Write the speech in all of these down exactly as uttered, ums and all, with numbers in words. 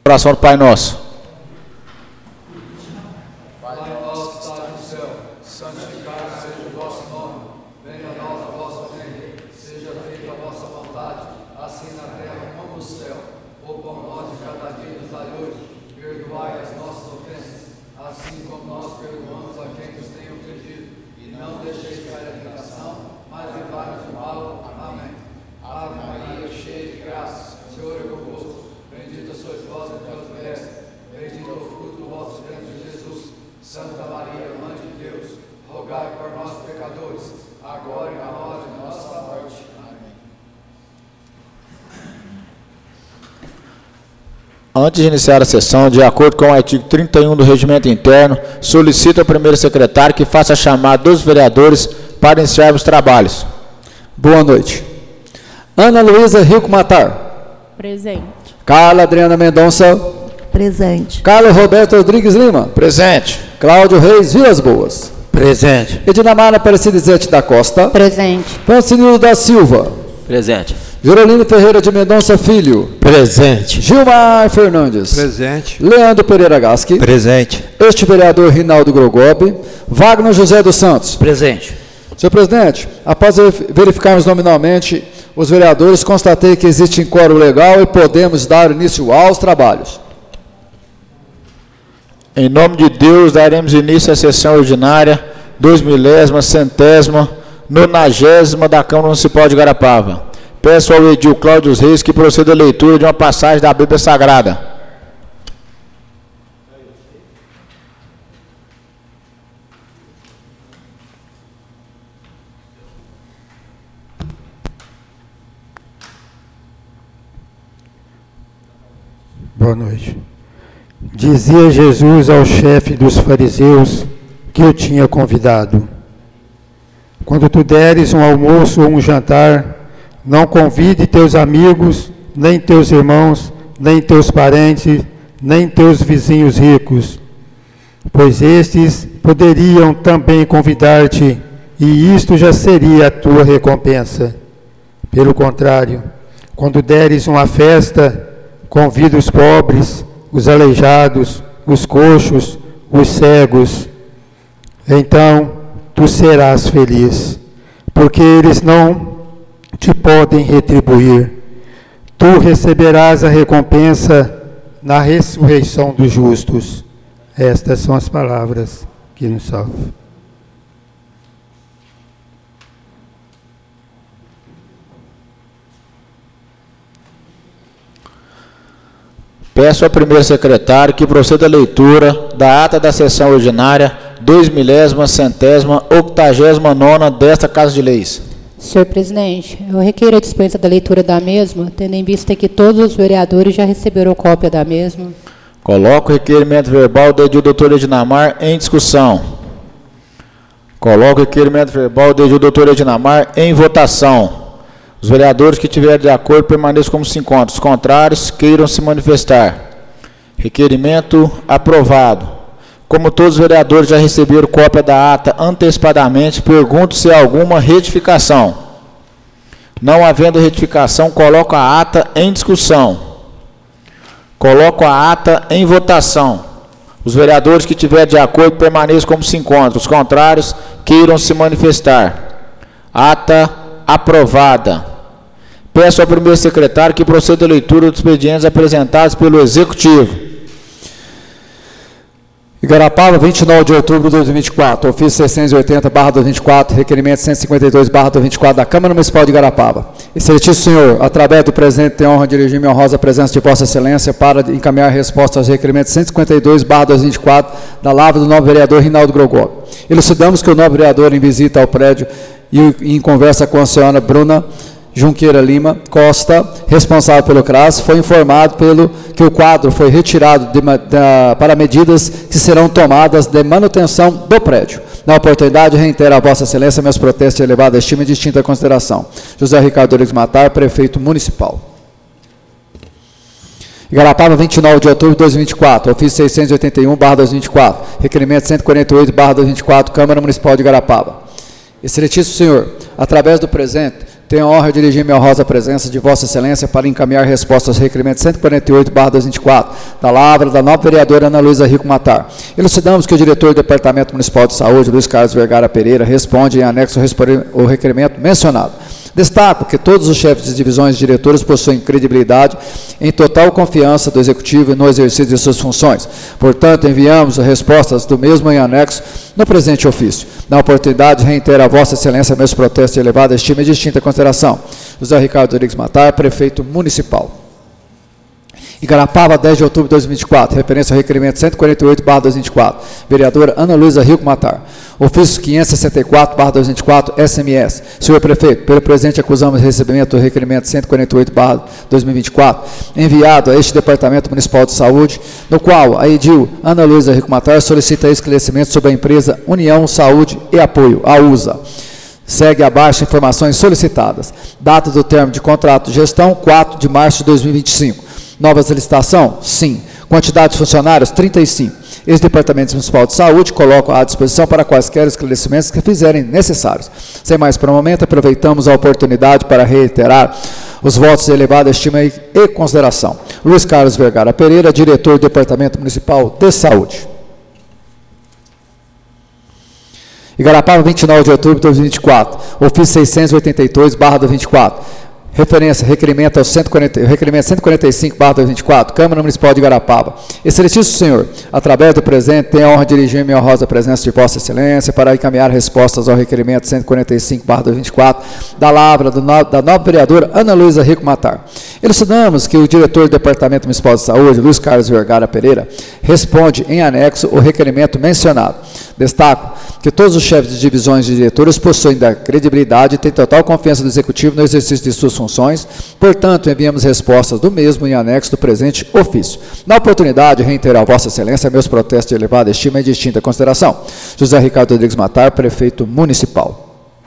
Oração do Pai Nosso. Pai nosso que está no céu, santificado seja o vosso nome. Venha a nós a vossa reino. Seja feita a vossa vontade, assim na terra como no céu. O pão nosso de cada dia nos dai hoje. Perdoai as nossas ofensas, assim como nós perdoamos a quem nos tem ofendido. E não deixeis cair a tentação, mas livrai-nos do mal. Amém. Ave Maria, cheia de graça, o Senhor é convosco. Bendita sois vós entre as mulheres, bendito é o fruto do vosso ventre, Jesus. Santa Maria, Mãe de Deus, rogai por nós, pecadores, agora e na hora de nossa morte. Amém. Antes de iniciar a sessão, de acordo com o artigo trinta e um do Regimento Interno, solicito ao primeiro secretário que faça a chamada dos vereadores para iniciar os trabalhos. Boa noite. Ana Luísa Rico Matar. Presente. Carla Adriana Mendonça. Presente. Carlos Roberto Rodrigues Lima. Presente. Cláudio Reis Vilas Boas. Presente. Edinamara Aparecidizete da Costa. Presente. Francinildo da Silva. Presente. Jorolino Ferreira de Mendonça Filho. Presente. Gilmar Fernandes. Presente. Leandro Pereira Gasque. Presente. Este vereador Rinaldo Grogobi. Wagner José dos Santos. Presente. Senhor presidente, após verificarmos nominalmente os vereadores, constatei que existe quórum legal e podemos dar início aos trabalhos. Em nome de Deus, daremos início à sessão ordinária, dois milésima, centésima, nonagésima da Câmara Municipal de Igarapava. Peço ao edil Cláudio Reis que proceda a leitura de uma passagem da Bíblia Sagrada. Boa noite. Dizia Jesus ao chefe dos fariseus que o tinha convidado: quando tu deres um almoço ou um jantar, não convide teus amigos, nem teus irmãos, nem teus parentes, nem teus vizinhos ricos, pois estes poderiam também convidar-te, e isto já seria a tua recompensa. Pelo contrário, quando deres uma festa, convida os pobres, os aleijados, os coxos, os cegos. Então tu serás feliz, porque eles não te podem retribuir. Tu receberás a recompensa na ressurreição dos justos. Estas são as palavras que nos salvam. Peço ao primeiro secretário que proceda a leitura da ata da sessão ordinária, dois milésima, centésima, octagésima nona desta Casa de Leis. Senhor presidente, eu requeiro a dispensa da leitura da mesma, tendo em vista que todos os vereadores já receberam cópia da mesma. Coloco o requerimento verbal do edil doutor Edinamar em discussão. Coloco o requerimento verbal do edil doutor Edinamar em votação. Os vereadores que tiverem de acordo permaneçam como se encontram. Os contrários queiram se manifestar. Requerimento aprovado. Como todos os vereadores já receberam cópia da ata antecipadamente, pergunto se há alguma retificação. Não havendo retificação, coloco a ata em discussão. Coloco a ata em votação. Os vereadores que tiverem de acordo permaneçam como se encontram. Os contrários queiram se manifestar. Ata aprovada. Peço ao primeiro secretário que proceda a leitura dos expedientes apresentados pelo Executivo. Igarapava, vinte e nove de outubro de dois mil e vinte e quatro, ofício seiscentos e oitenta barra dois mil e vinte e quatro, requerimento cento e cinquenta e dois barra dois mil e vinte e quatro da Câmara Municipal de Igarapava. Excelentíssimo senhor, através do presidente, tenho a honra de dirigir-me a honrosa presença de Vossa Excelência para encaminhar a resposta aos requerimentos cento e cinquenta e dois barra dois mil e vinte e quatro da lavra do nobre vereador Rinaldo Grogobi. Elucidamos que o nobre vereador, em visita ao prédio e em conversa com a senhora Bruna Junqueira Lima Costa, responsável pelo C R A S, foi informado pelo, que o quadro foi retirado de, da, para medidas que serão tomadas de manutenção do prédio. Na oportunidade, reitero a Vossa Excelência meus protestos de elevada estima e distinta consideração. José Ricardo Rodrigues Matar, Prefeito Municipal. Igarapava, vinte e nove de outubro de dois mil e vinte e quatro, ofício seiscentos e oitenta e um barra dois mil e vinte e quatro, requerimento cento e quarenta e oito barra dois mil e vinte e quatro, Câmara Municipal de Igarapava. Excelentíssimo senhor, através do presente, tenho a honra de dirigir minha honrosa presença de Vossa Excelência para encaminhar respostas aos requerimentos cento e quarenta e oito barra dois mil e vinte e quatro da Lavra da nova vereadora Ana Luísa Rico Matar. Elucidamos que o diretor do Departamento Municipal de Saúde, Luiz Carlos Vergara Pereira, responde em anexo ao requerimento mencionado. Destaco que todos os chefes de divisões e diretores possuem credibilidade em total confiança do Executivo e no exercício de suas funções. Portanto, enviamos as respostas do mesmo em anexo no presente ofício. Na oportunidade, reitero a Vossa Excelência meus protestos de elevada estima e distinta consideração. José Ricardo Rodrigues Matar, Prefeito Municipal. Igarapava, dez de outubro de dois mil e vinte e quatro, referência ao requerimento cento e quarenta e oito barra dois mil e vinte e quatro, vereadora Ana Luísa Rico Matar. Ofício quinhentos e sessenta e quatro barra dois mil e vinte e quatro, S M S. Senhor Prefeito, pelo presente acusamos o recebimento do requerimento cento e quarenta e oito barra dois mil e vinte e quatro, enviado a este Departamento Municipal de Saúde, no qual a edil Ana Luísa Rico Matar solicita esclarecimento sobre a empresa União Saúde e Apoio, a U S A. Segue abaixo informações solicitadas. Data do termo de contrato de gestão, quatro de março de dois mil e vinte e cinco. Novas licitação? Sim. Quantidade de funcionários? trinta e cinco. Esse Departamento Municipal de Saúde coloca à disposição para quaisquer esclarecimentos que fizerem necessários. Sem mais para o momento, aproveitamos a oportunidade para reiterar os votos de elevada estima e consideração. Luiz Carlos Vergara Pereira, diretor do Departamento Municipal de Saúde. Igarapava, vinte e nove de outubro de dois mil e vinte e quatro, ofício seiscentos e oitenta e dois barra dois mil e vinte e quatro. Referência, requerimento ao cento e quarenta, requerimento cento e quarenta e cinco barra dois mil e vinte e quatro, Câmara Municipal de Igarapava. Excelentíssimo senhor, através do presente, tenho a honra de dirigir minha honrosa presença de Vossa Excelência para encaminhar respostas ao requerimento cento e quarenta e cinco barra dois mil e vinte e quatro da Lavra do no, da nova vereadora Ana Luísa Rico Matar. Elucidamos que o diretor do Departamento Municipal de Saúde, Luiz Carlos Vergara Pereira, responde em anexo o requerimento mencionado. Destaco que todos os chefes de divisões e diretores possuem da credibilidade e têm total confiança do Executivo no exercício de suas funções, portanto, enviamos respostas do mesmo em anexo do presente ofício. Na oportunidade, reitero a Vossa Excelência meus protestos de elevada estima e distinta consideração. José Ricardo Rodrigues Matar, Prefeito Municipal.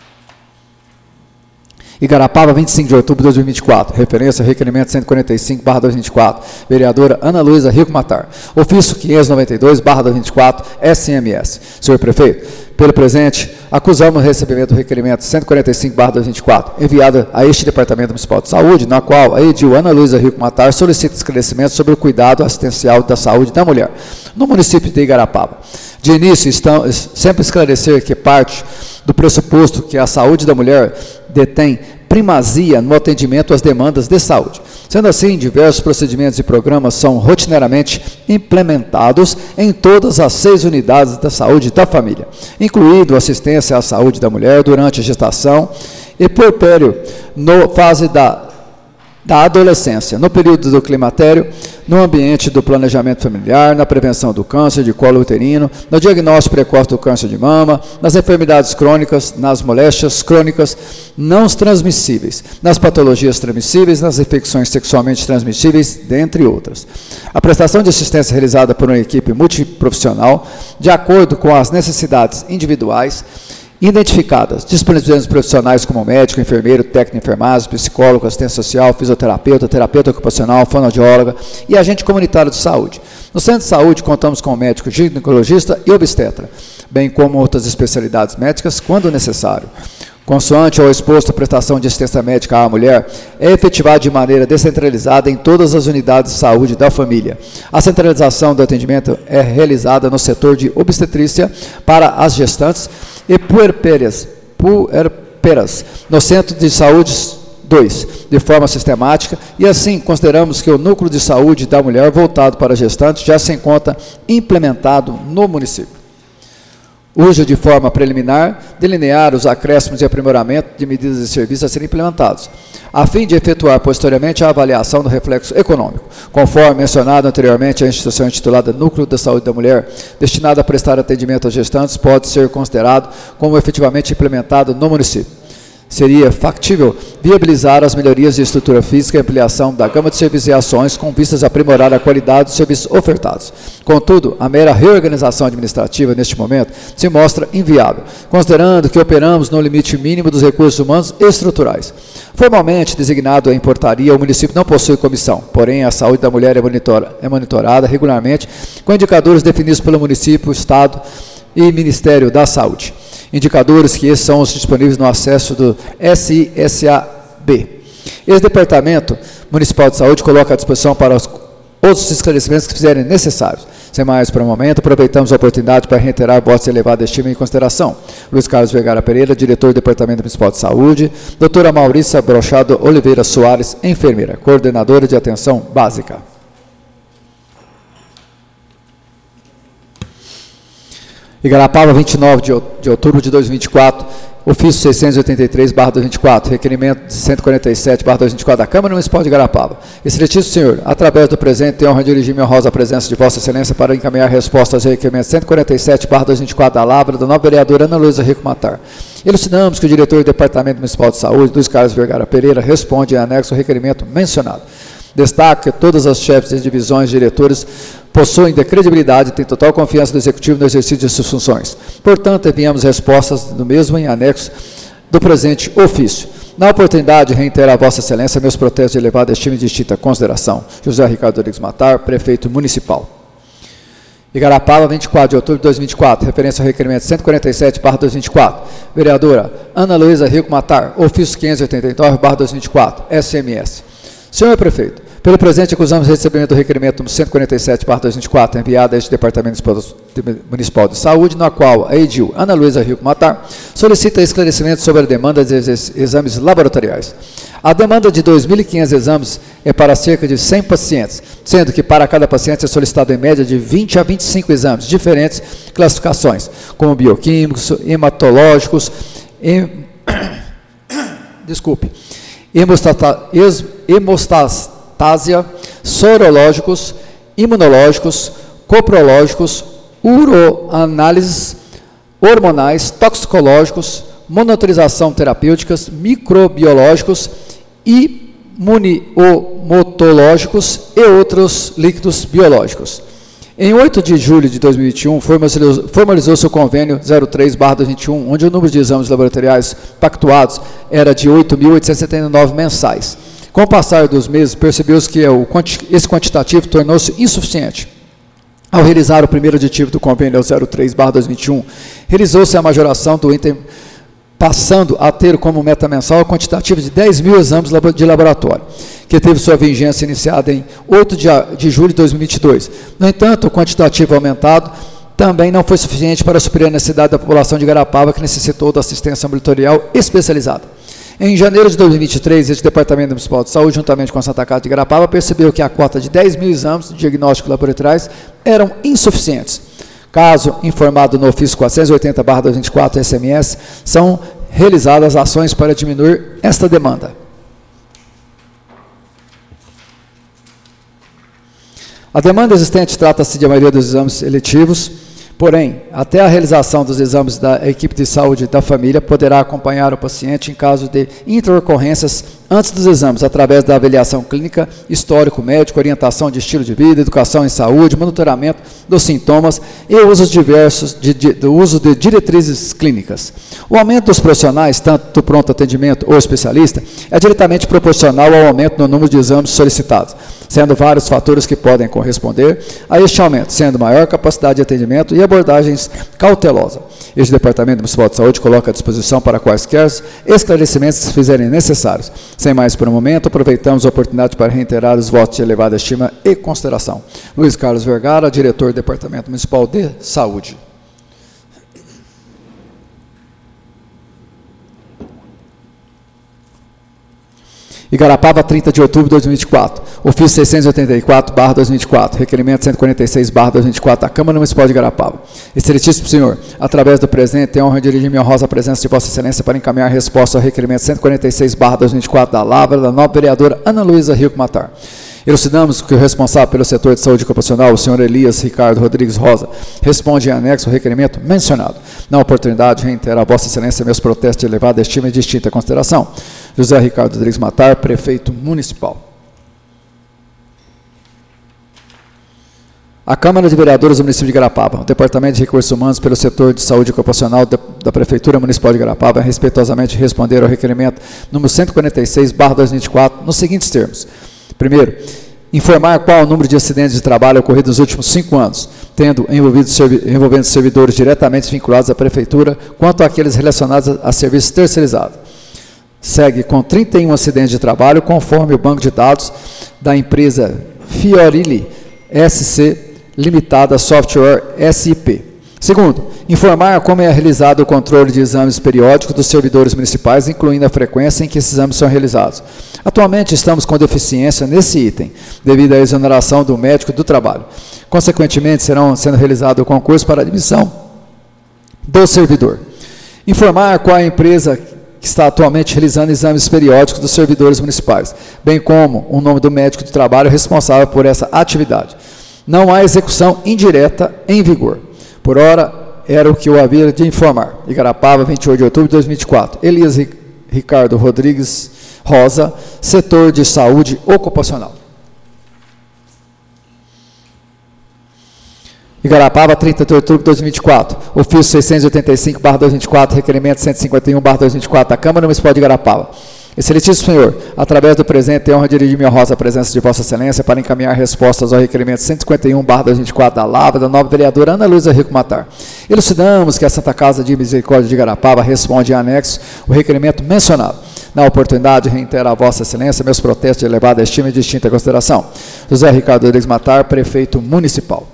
Igarapava, vinte e cinco de outubro de dois mil e vinte e quatro, referência ao requerimento cento e quarenta e cinco barra dois mil e vinte e quatro, vereadora Ana Luísa Rico Matar. Ofício quinhentos e noventa e dois barra dois mil e vinte e quatro, S M S. Senhor Prefeito, pelo presente, acusamos o recebimento do requerimento cento e quarenta e cinco barra dois mil e vinte e quatro, enviado a este Departamento Municipal de Saúde, na qual a edil Ana Luísa Rico Matar solicita esclarecimento sobre o cuidado assistencial da saúde da mulher, no município de Igarapava. De início, estamos, sempre esclarecer que parte do pressuposto que a saúde da mulher detém primazia no atendimento às demandas de saúde. Sendo assim, diversos procedimentos e programas são rotineiramente implementados em todas as seis unidades da saúde da família, incluindo assistência à saúde da mulher durante a gestação e puerpério, na fase da da adolescência, no período do climatério, no ambiente do planejamento familiar, na prevenção do câncer de colo uterino, no diagnóstico precoce do câncer de mama, nas enfermidades crônicas, nas moléstias crônicas não transmissíveis, nas patologias transmissíveis, nas infecções sexualmente transmissíveis, dentre outras. A prestação de assistência realizada por uma equipe multiprofissional, de acordo com as necessidades individuais, identificadas, disponibilizando profissionais como médico, enfermeiro, técnico de enfermagem, psicólogo, assistente social, fisioterapeuta, terapeuta ocupacional, fonoaudióloga e agente comunitário de saúde. No centro de saúde, contamos com médico ginecologista e obstetra, bem como outras especialidades médicas, quando necessário. Consoante ao exposto, a prestação de assistência médica à mulher é efetivada de maneira descentralizada em todas as unidades de saúde da família. A centralização do atendimento é realizada no setor de obstetrícia para as gestantes e puerpérias, puerperas, no Centro de Saúde dois, de forma sistemática, e assim consideramos que o núcleo de saúde da mulher voltado para a gestante já se encontra implementado no município. Urge de forma preliminar delinear os acréscimos e aprimoramento de medidas e serviços a serem implementados, a fim de efetuar posteriormente a avaliação do reflexo econômico. Conforme mencionado anteriormente, a instituição intitulada Núcleo da Saúde da Mulher, destinada a prestar atendimento às gestantes, pode ser considerado como efetivamente implementado no município. Seria factível viabilizar as melhorias de estrutura física e ampliação da gama de serviços e ações com vistas a aprimorar a qualidade dos serviços ofertados. Contudo, a mera reorganização administrativa, neste momento, se mostra inviável, considerando que operamos no limite mínimo dos recursos humanos e estruturais. Formalmente designado em portaria, o município não possui comissão, porém a saúde da mulher é, monitora, é monitorada regularmente com indicadores definidos pelo município, Estado e Ministério da Saúde. Indicadores que esses são os disponíveis no acesso do S I S A B. Esse Departamento Municipal de Saúde coloca à disposição para os outros esclarecimentos que fizerem necessários. Sem mais para o momento, aproveitamos a oportunidade para reiterar votos de elevada estima e consideração. Luiz Carlos Vergara Pereira, diretor do Departamento Municipal de Saúde. Doutora Maurícia Brochado Oliveira Soares, enfermeira, coordenadora de atenção básica. Igarapava, vinte e nove de outubro de dois mil e vinte e quatro, ofício seiscentos e oitenta e três barra dois mil e vinte e quatro, requerimento de cento e quarenta e sete barra dois mil e vinte e quatro da Câmara Municipal de Igarapava. Excelentíssimo senhor, através do presente, tenho a honra de dirigir minha honrosa presença de Vossa Excelência para encaminhar resposta aos requerimentos cento e quarenta e sete barra dois mil e vinte e quatro da Lavra, da nova vereadora Ana Luísa Rico Matar. Elucidamos que o diretor do Departamento Municipal de Saúde, Luiz Carlos Vergara Pereira, responde em anexo ao requerimento mencionado. Destaco que todas as chefes de divisões e diretores possuem de credibilidade e têm total confiança do Executivo no exercício de suas funções. Portanto, enviamos respostas do mesmo em anexo do presente ofício. Na oportunidade, reitero a Vossa Excelência meus protestos de elevada estima e distinta consideração. José Ricardo Rodrigues Matar, Prefeito Municipal. Igarapava, vinte e quatro de outubro de dois mil e vinte e quatro, referência ao requerimento cento e quarenta e sete barra dois mil e vinte e quatro. Vereadora Ana Luísa Rico Matar, ofício quinhentos e oitenta e nove barra dois mil e vinte e quatro, S M S. Senhor Prefeito, pelo presente, acusamos o recebimento do requerimento número cento e quarenta e sete barra dois mil e vinte e quatro, enviado a este Departamento Municipal de Saúde, na qual a edil Ana Luísa Rico Matar solicita esclarecimento sobre a demanda de exames laboratoriais. A demanda de dois mil e quinhentos exames é para cerca de cem pacientes, sendo que para cada paciente é solicitado em média de vinte a vinte e cinco exames, diferentes classificações, como bioquímicos, hematológicos, hem... desculpe, hemostata... hemostatásia, sorológicos, imunológicos, coprológicos, uroanálises, hormonais, toxicológicos, monitorização terapêuticas, microbiológicos, imunomotológicos e outros líquidos biológicos. Em oito de julho de dois mil e vinte e um, formalizou-se o convênio zero três barra dois mil e vinte e um, onde o número de exames laboratoriais pactuados era de oito mil oitocentos e setenta e nove mensais. Com o passar dos meses, percebeu-se que esse quantitativo tornou-se insuficiente. Ao realizar o primeiro aditivo do convênio zero três barra dois mil e vinte e um, realizou-se a majoração do item, passando a ter como meta mensal a quantitativa de dez mil exames de laboratório, que teve sua vigência iniciada em oito de julho de dois mil e vinte e dois. No entanto, o quantitativo aumentado também não foi suficiente para suprir a necessidade da população de Igarapava, que necessitou da assistência ambulatorial especializada. Em janeiro de dois mil e vinte e três, este Departamento Municipal de Saúde, juntamente com a Santa Casa de Igarapava, percebeu que a cota de dez mil exames de diagnóstico laboratoriais eram insuficientes. Caso informado no ofício quatrocentos e oitenta barra dois mil e vinte e quatro S M S, são realizadas ações para diminuir esta demanda. A demanda existente trata-se de a maioria dos exames eletivos, porém, até a realização dos exames da equipe de saúde da família poderá acompanhar o paciente em caso de intercorrências antes dos exames, através da avaliação clínica, histórico médico, orientação de estilo de vida, educação em saúde, monitoramento dos sintomas e usos diversos de, de, do uso de diretrizes clínicas. O aumento dos profissionais, tanto do pronto atendimento ou especialista, é diretamente proporcional ao aumento no número de exames solicitados, sendo vários fatores que podem corresponder a este aumento, sendo maior capacidade de atendimento e abordagens cautelosas. Este Departamento Municipal de Saúde coloca à disposição para quaisquer esclarecimentos que se fizerem necessários. Sem mais por um momento, aproveitamos a oportunidade para reiterar os votos de elevada estima e consideração. Luiz Carlos Vergara, diretor do Departamento Municipal de Saúde. Igarapava, trinta de outubro de dois mil e vinte e quatro, ofício seiscentos e oitenta e quatro barra dois mil e vinte e quatro, requerimento cento e quarenta e seis barra dois mil e vinte e quatro da Câmara Municipal de Igarapava. Excelentíssimo senhor, através do presente, tenho a honra de dirigir minha honrosa presença de Vossa Excelência para encaminhar resposta ao requerimento cento e quarenta e seis barra dois mil e vinte e quatro da Lavra, da nova vereadora Ana Luísa Rico Matar. Elucidamos que o responsável pelo setor de saúde ocupacional, o senhor Elias Ricardo Rodrigues Rosa, responde em anexo ao requerimento mencionado. Na oportunidade, reitero a Vossa Excelência meus protestos de elevada estima e distinta consideração. José Ricardo Rodrigues Matar, Prefeito Municipal. A Câmara de Vereadores do município de Igarapava, o Departamento de Recursos Humanos pelo setor de saúde ocupacional da, da Prefeitura Municipal de Igarapava, respeitosamente responder ao requerimento número cento e quarenta e seis barra dois mil e vinte e quatro nos seguintes termos. Primeiro, informar qual o número de acidentes de trabalho ocorridos nos últimos cinco anos, tendo envolvido, envolvendo servidores diretamente vinculados à Prefeitura, quanto àqueles relacionados a, a serviços terceirizados. segue com trinta e um acidentes de trabalho, conforme o banco de dados da empresa Fiorilli S C Limitada Software S I P. Segundo, informar como é realizado o controle de exames periódicos dos servidores municipais, incluindo a frequência em que esses exames são realizados. Atualmente estamos com deficiência nesse item, devido à exoneração do médico do trabalho. Consequentemente, serão sendo realizado o concurso para admissão do servidor. Informar qual a empresa que está atualmente realizando exames periódicos dos servidores municipais, bem como o nome do médico do trabalho responsável por essa atividade. Não há execução indireta em vigor. Por hora, era o que eu havia de informar. Igarapava, vinte e oito de outubro de dois mil e vinte e quatro. Elias Ricardo Rodrigues Rosa, setor de saúde ocupacional. Igarapava, trinta de outubro de dois mil e vinte e quatro. Ofício seiscentos e oitenta e cinco barra dois mil e vinte e quatro, requerimento cento e cinquenta e um barra dois mil e vinte e quatro da Câmara Municipal de Igarapava. Excelentíssimo senhor, através do presente, tenho a honra de dirigir minha rosa à presença de Vossa Excelência para encaminhar respostas ao requerimento cento e cinquenta e um barra dois mil e vinte e quatro da Lavra, da nova vereadora Ana Luísa Rico Matar. Elucidamos que a Santa Casa de Misericórdia de Igarapava responde em anexo o requerimento mencionado. Na oportunidade, reitero a Vossa Excelência meus protestos de elevada estima e distinta consideração. José Ricardo Rodrigues Matar, prefeito municipal.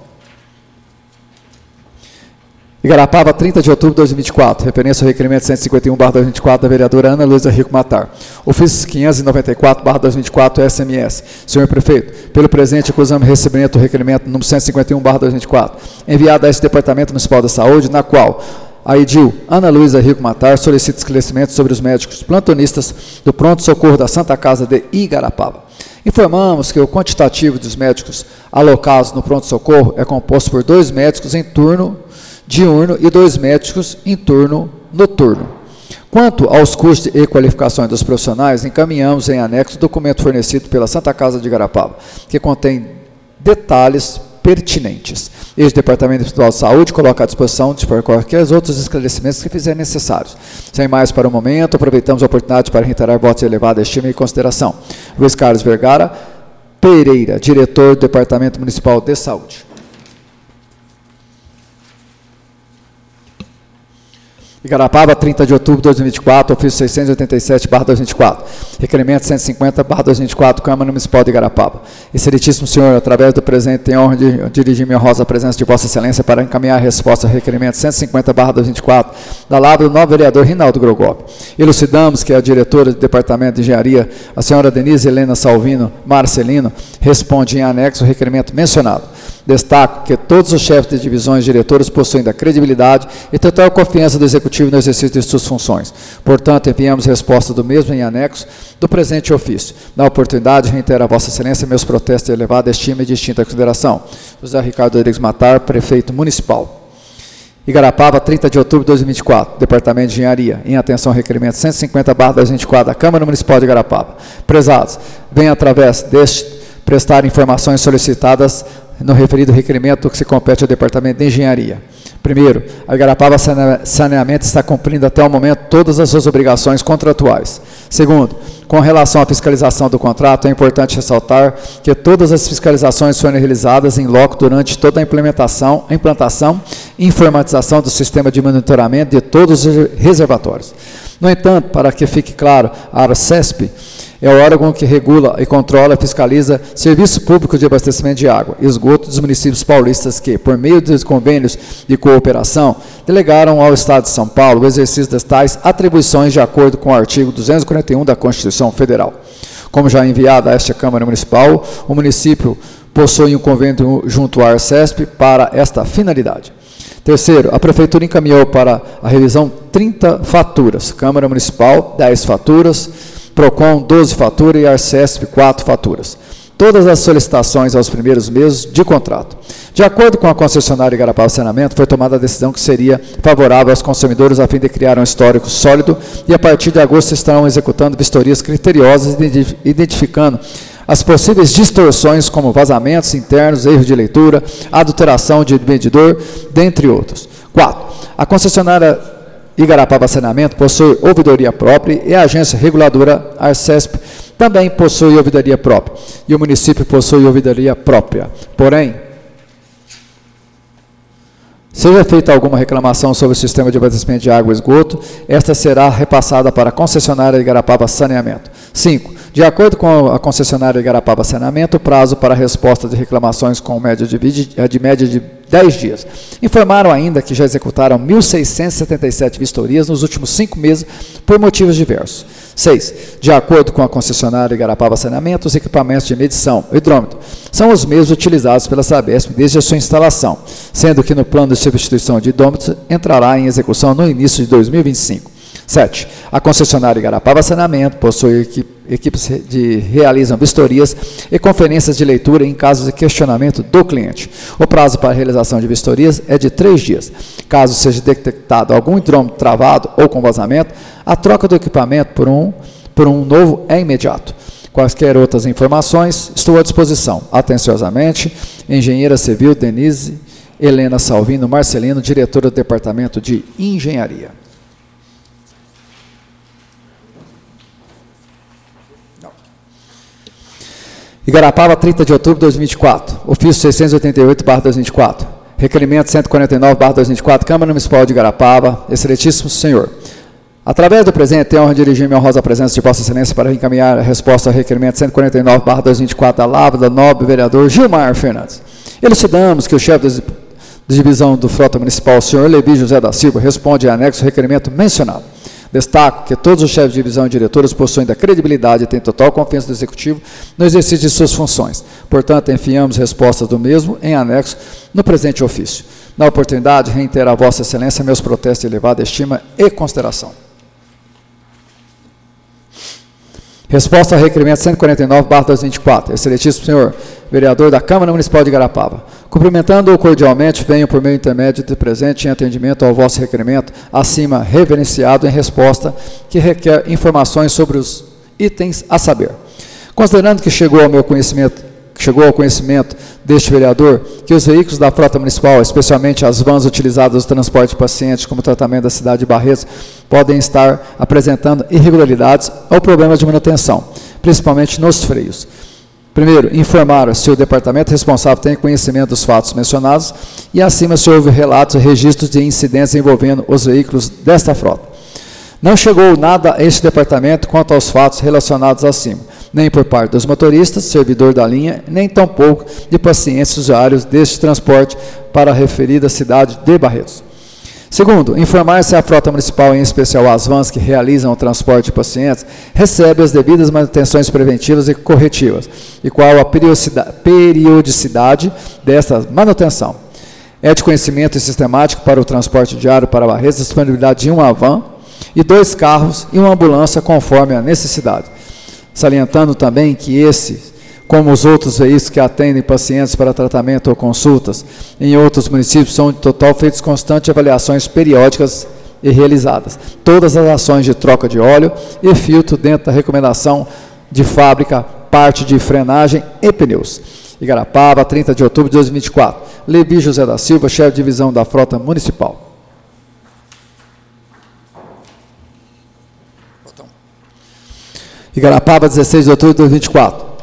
Igarapava, trinta de outubro de dois mil e vinte e quatro, referência ao requerimento cento e cinquenta e um barra dois mil e vinte e quatro da vereadora Ana Luísa Rico Matar. Ofício quinhentos e noventa e quatro barra dois mil e vinte e quatro S M S. Senhor Prefeito, pelo presente acusamos recebimento do requerimento número cento e cinquenta e um barra dois mil e vinte e quatro, enviado a esse Departamento Municipal da Saúde, na qual a edil Ana Luísa Rico Matar solicita esclarecimentos sobre os médicos plantonistas do pronto-socorro da Santa Casa de Igarapava. Informamos que o quantitativo dos médicos alocados no pronto-socorro é composto por dois médicos em turno diurno e dois médicos em turno noturno. Quanto aos custos e qualificações dos profissionais, encaminhamos em anexo o documento fornecido pela Santa Casa de Igarapava, que contém detalhes pertinentes. Este Departamento Municipal de Saúde coloca à disposição de qualquer outros esclarecimentos que fizerem necessários. Sem mais para o momento, aproveitamos a oportunidade para reiterar votos de elevada estima e consideração. Luiz Carlos Vergara Pereira, diretor do Departamento Municipal de Saúde. Igarapava, trinta de outubro de dois mil e vinte e quatro, ofício seiscentos e oitenta e sete barra dois mil e vinte e quatro, requerimento cento e cinquenta barra dois mil e vinte e quatro, Câmara Municipal de Igarapava. Excelentíssimo senhor, através do presente, tenho a honra de dirigir minha rosa à presença de Vossa Excelência para encaminhar a resposta ao requerimento cento e cinquenta barra dois mil e vinte e quatro, da Lavra do novo vereador Rinaldo Grogop. Elucidamos que a diretora do Departamento de Engenharia, a senhora Denise Helena Salvino Marcelino, responde em anexo o requerimento mencionado. Destaco que todos os chefes de divisões e diretores possuem da credibilidade e total confiança do Executivo no exercício de suas funções. Portanto, enviamos resposta do mesmo em anexo do presente ofício. Na oportunidade, reitero a Vossa Excelência meus protestos de elevada estima e distinta consideração. José Ricardo Rodrigues Matar, prefeito municipal. Igarapava, trinta de outubro de dois mil e vinte e quatro, Departamento de Engenharia, em atenção ao requerimento cento e cinquenta barra dois mil e vinte e quatro da Câmara Municipal de Igarapava. Prezados, venho através deste prestar informações solicitadas no referido requerimento que se compete ao Departamento de Engenharia. Primeiro, a Igarapava Saneamento está cumprindo até o momento todas as suas obrigações contratuais. Segundo, com relação à fiscalização do contrato, é importante ressaltar que todas as fiscalizações foram realizadas em loco durante toda a implementação, implantação e informatização do sistema de monitoramento de todos os reservatórios. No entanto, para que fique claro, a Arcesp é o órgão que regula e controla e fiscaliza serviço público de abastecimento de água e esgoto dos municípios paulistas que, por meio dos convênios de cooperação, delegaram ao Estado de São Paulo o exercício das tais atribuições de acordo com o artigo duzentos e quarenta e um da Constituição Federal. Como já enviado a esta Câmara Municipal, o município possui um convênio junto à Arcesp para esta finalidade. Terceiro, a Prefeitura encaminhou para a revisão trinta faturas, Câmara Municipal, dez faturas, PROCON, doze faturas e Arcesp, quatro faturas. Todas as solicitações aos primeiros meses de contrato. De acordo com a concessionária Igarapava Saneamento, foi tomada a decisão que seria favorável aos consumidores a fim de criar um histórico sólido e a partir de agosto estarão executando vistorias criteriosas identificando as possíveis distorções como vazamentos internos, erros de leitura, adulteração de medidor, dentre outros. Quatro, a concessionária Igarapava Saneamento possui ouvidoria própria e a agência reguladora Arcesp também possui ouvidoria própria e o município possui ouvidoria própria. Porém, Seja feita alguma reclamação sobre o sistema de abastecimento de água e esgoto, esta será repassada para a concessionária Igarapava Saneamento. cinco. De acordo com a concessionária Igarapava Saneamento, o prazo para a resposta de reclamações com média de, de média de dez dias. Informaram ainda que já executaram mil seiscentas e setenta e sete vistorias nos últimos cinco meses por motivos diversos. seis. De acordo com a concessionária Igarapava Saneamento, os equipamentos de medição, o hidrômetro, são os mesmos utilizados pela Sabesp desde a sua instalação, sendo que no plano de substituição de hidrômetros entrará em execução no início de dois mil e vinte e cinco. sete. A concessionária Igarapava Saneamento possui equipes que realizam vistorias e conferências de leitura em casos de questionamento do cliente. O prazo para a realização de vistorias é de três dias. Caso seja detectado algum hidrômetro travado ou com vazamento, a troca do equipamento por um, por um novo é imediato. Quaisquer outras informações, estou à disposição. Atenciosamente, engenheira civil Denise Helena Salvino Marcelino, diretora do Departamento de Engenharia. Igarapava, trinta de outubro de dois mil e vinte e quatro. Ofício seiscentos e oitenta e oito barra dois mil e vinte e quatro. Requerimento cento e quarenta e nove barra dois mil e vinte e quatro. Câmara Municipal de Igarapava. Excelentíssimo senhor, através do presente, tenho a honra de dirigir minha honrosa presença de Vossa Excelência para encaminhar a resposta ao requerimento cento e quarenta e nove barra dois mil e vinte e quatro da Lavra da nobre vereador Gilmar Fernandes. Elucidamos que o chefe de divisão do Frota Municipal, o senhor Levi José da Silva, responde a anexo ao requerimento mencionado. Destaco que todos os chefes de divisão e diretores possuem da credibilidade e têm total confiança do Executivo no exercício de suas funções. Portanto, enviamos respostas do mesmo em anexo no presente ofício. Na oportunidade, reitero a Vossa Excelência meus protestos de elevada estima e consideração. Resposta ao requerimento cento e quarenta e nove barra dois mil e vinte e quatro. Excelentíssimo senhor, vereador da Câmara Municipal de Igarapava. Cumprimentando-o cordialmente, venho por meio intermédio de presente em atendimento ao vosso requerimento, acima reverenciado em resposta que requer informações sobre os itens a saber. Considerando que chegou ao meu conhecimento, chegou ao conhecimento deste vereador que os veículos da frota municipal, especialmente as vans utilizadas no transporte de pacientes como tratamento da cidade de Barretos, podem estar apresentando irregularidades ou problemas de manutenção, principalmente nos freios. Primeiro, informar se o departamento responsável tem conhecimento dos fatos mencionados e acima se houve relatos e registros de incidentes envolvendo os veículos desta frota. Não chegou nada a este departamento quanto aos fatos relacionados acima, nem por parte dos motoristas, servidor da linha, nem tampouco de pacientes usuários deste transporte para a referida cidade de Barretos. Segundo, informar se a frota municipal, em especial as vans que realizam o transporte de pacientes, recebe as devidas manutenções preventivas e corretivas, e qual a periodicidade desta manutenção. É de conhecimento e sistemático para o transporte diário para Barretos a disponibilidade de uma van e dois carros e uma ambulância conforme a necessidade. Salientando também que esse, como os outros veículos que atendem pacientes para tratamento ou consultas em outros municípios, são de total feitas constantes avaliações periódicas e realizadas. Todas as ações de troca de óleo e filtro dentro da recomendação de fábrica, parte de frenagem e pneus. Igarapava, trinta de outubro de dois mil e vinte e quatro. Levi José da Silva, chefe de divisão da frota municipal. Igarapava, dezesseis de outubro de dois mil e vinte e quatro.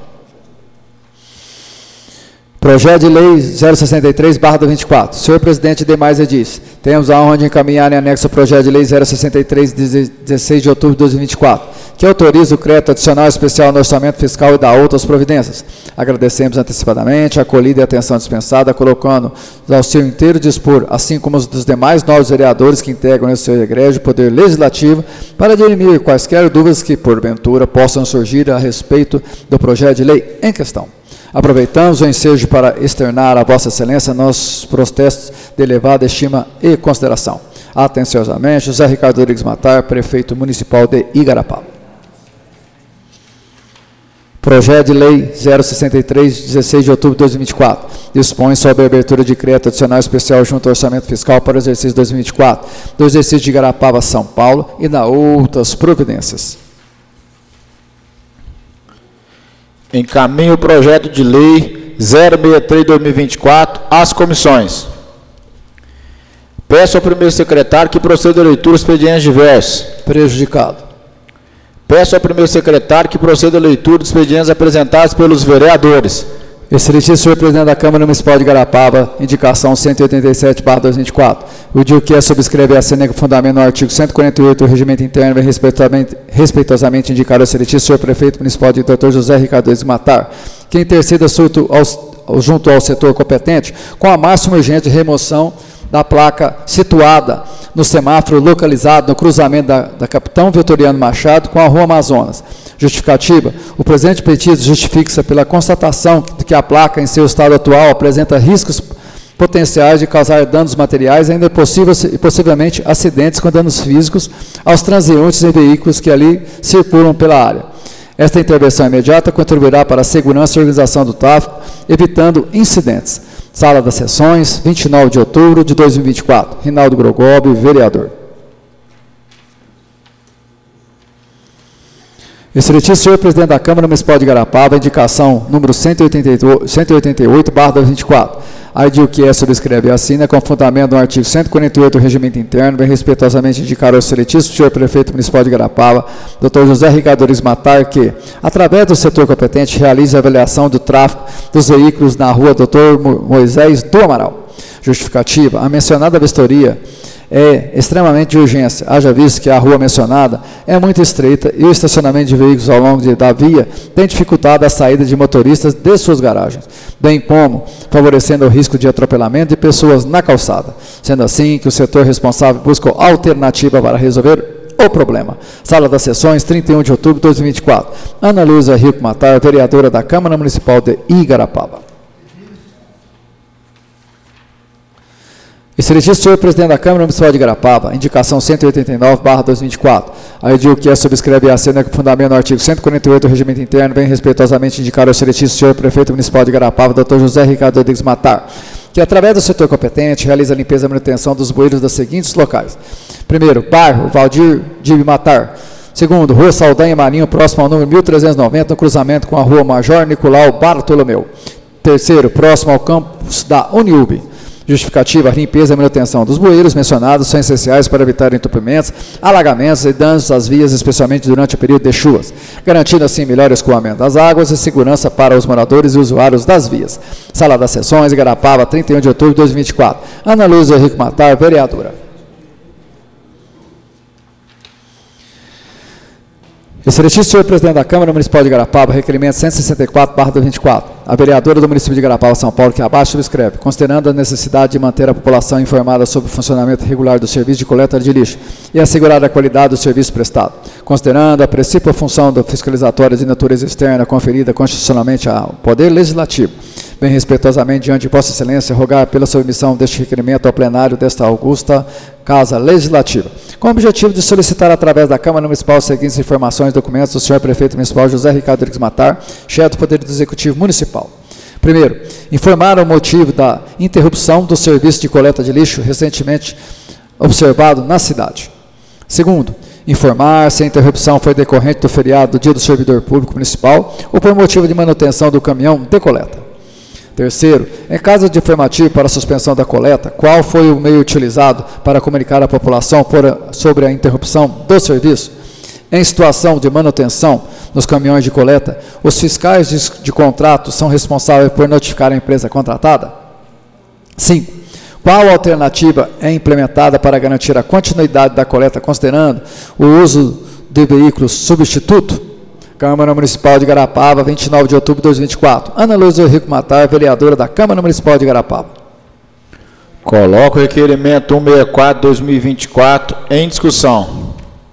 Projeto de Lei zero sessenta e três barra dois mil e vinte e quatro. Senhor Presidente Demais Edis, temos a honra de encaminhar em anexo ao Projeto de Lei zero sessenta e três, dezesseis de outubro de dois mil e vinte e quatro, que autoriza o crédito adicional especial no orçamento fiscal e dá outras providências. Agradecemos antecipadamente a acolhida e atenção dispensada, colocando ao seu inteiro dispor, assim como os dos demais novos vereadores que integram esse seu egrégio Poder Legislativo, para dirimir quaisquer dúvidas que, porventura, possam surgir a respeito do projeto de lei em questão. Aproveitamos o ensejo para externar a Vossa Excelência nossos protestos de elevada estima e consideração. Atenciosamente, José Ricardo Rodrigues Matar, Prefeito Municipal de Igarapava. Projeto de Lei zero sessenta e três, dezesseis de outubro de dois mil e vinte e quatro. Dispõe sobre a abertura de crédito adicional especial junto ao orçamento fiscal para o exercício dois mil e vinte e quatro, do exercício de Igarapava, São Paulo, e na outras providências. Encaminho o projeto de lei zero sessenta e três, dois mil e vinte e quatro às comissões. Peço ao primeiro secretário que proceda a leitura dos expedientes diversos. Prejudicado. Peço ao primeiro secretário que proceda a leitura dos expedientes apresentados pelos vereadores. Excelentíssimo senhor presidente da Câmara Municipal de Igarapava, indicação cento e oitenta e sete barra dois mil e vinte e quatro. O D I U Q subscreve a cena com fundamento no artigo cento e quarenta e oito do Regimento Interno, vem respeitosamente, respeitosamente indicar ao excelentíssimo senhor prefeito municipal de doutor José Ricardo Rodrigues Matar, que interceda junto ao, junto ao setor competente com a máxima urgente remoção da placa situada no semáforo localizado no cruzamento da, da Capitão Vitoriano Machado com a Rua Amazonas. Justificativa: o presente pedido justifica-se pela constatação de que a placa, em seu estado atual, apresenta riscos potenciais de causar danos materiais, ainda possíveis e possivelmente acidentes com danos físicos aos transeuntes e veículos que ali circulam pela área. Esta intervenção imediata contribuirá para a segurança e organização do tráfego, evitando incidentes. Sala das Sessões, vinte e nove de outubro de dois mil e vinte e quatro. Rinaldo Grogobi, vereador. Excelentíssimo senhor presidente da Câmara Municipal de Igarapava, indicação número cento e oitenta e oito barra dois mil e vinte e quatro. A D I U Q subscreve e assina com fundamento no artigo cento e quarenta e oito do Regimento Interno, vem respeitosamente indicar ao excelentíssimo senhor prefeito municipal de Igarapava, doutor José Ricardo Rodrigues Matar, que, através do setor competente, realize a avaliação do tráfego dos veículos na rua doutor Moisés do Amaral. Justificativa: a mencionada vistoria é extremamente de urgência, haja visto que a rua mencionada é muito estreita e o estacionamento de veículos ao longo de, da via tem dificultado a saída de motoristas de suas garagens, bem como favorecendo o risco de atropelamento de pessoas na calçada. Sendo assim, que o setor responsável busca alternativa para resolver o problema. Sala das Sessões, trinta e um de outubro de dois mil e vinte e quatro. Ana Luísa Rico Matar, vereadora da Câmara Municipal de Igarapava. Excelentíssimo senhor presidente da Câmara Municipal de Igarapava, indicação cento e oitenta e nove barra dois mil e vinte e quatro. A D I U Q subscreve e assina com fundamento no artigo cento e quarenta e oito do Regimento Interno, vem respeitosamente indicar ao excelentíssimo senhor prefeito municipal de Igarapava, doutor José Ricardo Rodrigues Matar, que, através do setor competente, realiza a limpeza e manutenção dos bueiros dos seguintes locais. Primeiro, bairro Valdir de Matar. Segundo, Rua Saldanha Marinho, próximo ao número mil trezentos e noventa, no cruzamento com a Rua Major Nicolau Bartolomeu. Terceiro, próximo ao campus da Uniub. Justificativa: a limpeza e manutenção dos bueiros mencionados são essenciais para evitar entupimentos, alagamentos e danos às vias, especialmente durante o período de chuvas, garantindo assim melhor escoamento das águas e segurança para os moradores e usuários das vias. Sala das Sessões, Igarapava, trinta e um de outubro de dois mil e vinte e quatro. Ana Luísa Rico Matar, vereadora. Excelentíssimo senhor presidente da Câmara Municipal de Igarapava, requerimento cento e sessenta e quatro barra dois mil e vinte e quatro. A vereadora do município de Igarapava, São Paulo, que abaixo subscreve, considerando a necessidade de manter a população informada sobre o funcionamento regular do serviço de coleta de lixo e assegurar a qualidade do serviço prestado, considerando a principal função do fiscalizatório de natureza externa conferida constitucionalmente ao Poder Legislativo, bem respeitosamente, diante de Vossa Excelência, rogar pela submissão deste requerimento ao plenário desta augusta Casa Legislativa, com o objetivo de solicitar, através da Câmara Municipal, as seguintes informações e documentos do senhor prefeito municipal José Ricardo Rodrigues Matar, chefe do Poder Executivo Municipal. Primeiro, informar o motivo da interrupção do serviço de coleta de lixo recentemente observado na cidade. Segundo, informar se a interrupção foi decorrente do feriado do Dia do Servidor Público Municipal ou por motivo de manutenção do caminhão de coleta. Terceiro, em caso de afirmativo para a suspensão da coleta, qual foi o meio utilizado para comunicar à população por, sobre a interrupção do serviço? Em situação de manutenção nos caminhões de coleta, os fiscais de, de contrato são responsáveis por notificar a empresa contratada? Cinco, qual alternativa é implementada para garantir a continuidade da coleta, considerando o uso de veículos substituto? Câmara Municipal de Igarapava, vinte e nove de outubro de dois mil e vinte e quatro. Ana Luísa Rico Matar, vereadora da Câmara Municipal de Igarapava. Coloco o requerimento cento e sessenta e quatro, dois mil e vinte e quatro em discussão.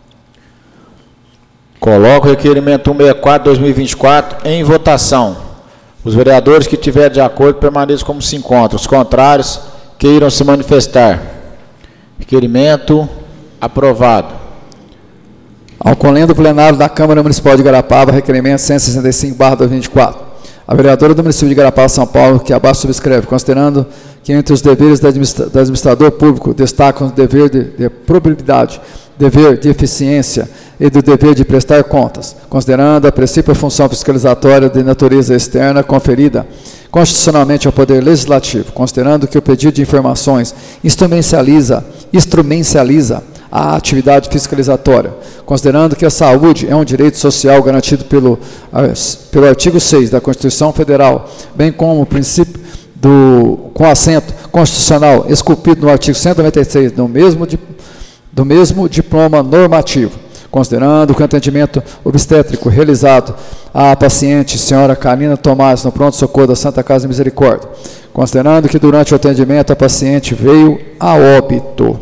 Coloco o requerimento cento e sessenta e quatro, dois mil e vinte e quatro em votação. Os vereadores que tiverem de acordo permaneçam como se encontram. Os contrários queiram se manifestar. Requerimento aprovado. Ao colendo plenário da Câmara Municipal de Igarapava, requerimento cento e sessenta e cinco barra dois mil e vinte e quatro. A vereadora do município de Igarapava, São Paulo, que abaixo subscreve, considerando que entre os deveres do administrador público destacam o dever de, de probidade, dever de eficiência e do dever de prestar contas, considerando a principal função fiscalizatória de natureza externa conferida constitucionalmente ao Poder Legislativo, considerando que o pedido de informações instrumentaliza, instrumentaliza à atividade fiscalizatória, considerando que a saúde é um direito social garantido pelo, pelo artigo seis da Constituição Federal, bem como o princípio do, com assento constitucional esculpido no artigo cento e noventa e seis do mesmo, do mesmo diploma normativo, considerando que o atendimento obstétrico realizado à paciente senhora Karina Tomás no pronto-socorro da Santa Casa de Misericórdia, considerando que durante o atendimento a paciente veio a óbito.